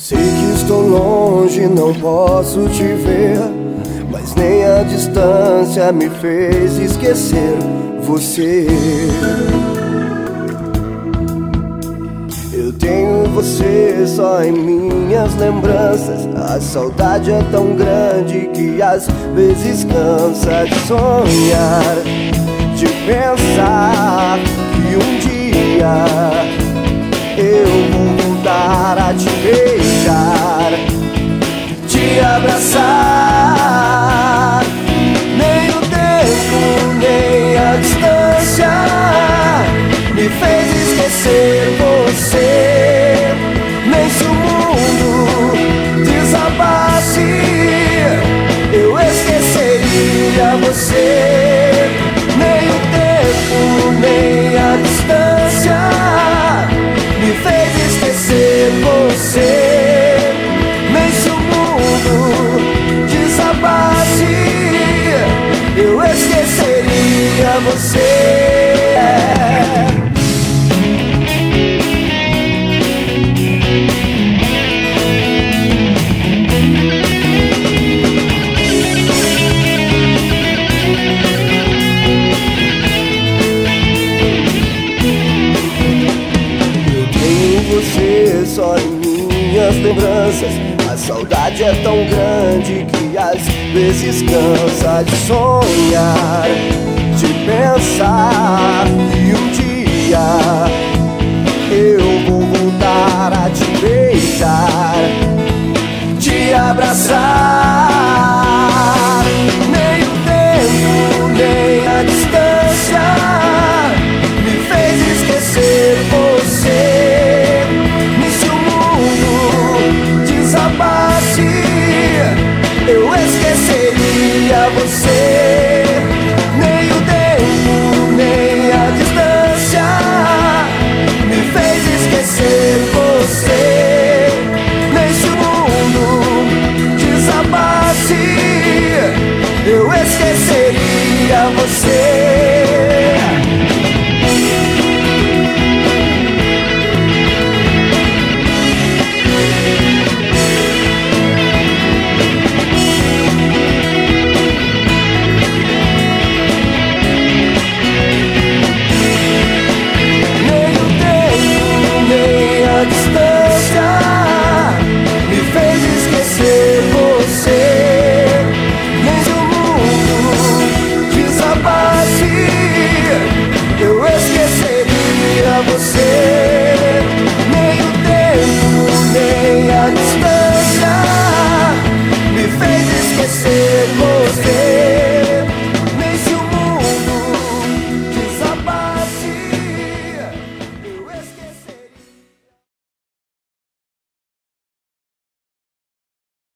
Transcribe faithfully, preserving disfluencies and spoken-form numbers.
Sei que estou longe, não posso te ver, mas nem a distância me fez esquecer você. Eu tenho você só em minhas lembranças. A saudade é tão grande que às vezes cansa de sonhar, de pensar que um dia eu vou voltar a te beijar, te abraçar. Nem o tempo, nem a distância me fez esquecer você. Nem se o mundo desabasse, eu esqueceria você. Nem o tempo, nem a distância me fez esquecer você. Nem se o mundo desabasse, eu esqueceria você. Você só em minhas lembranças. A saudade é tão grande que às vezes cansa de sonhar, de pensar que um dia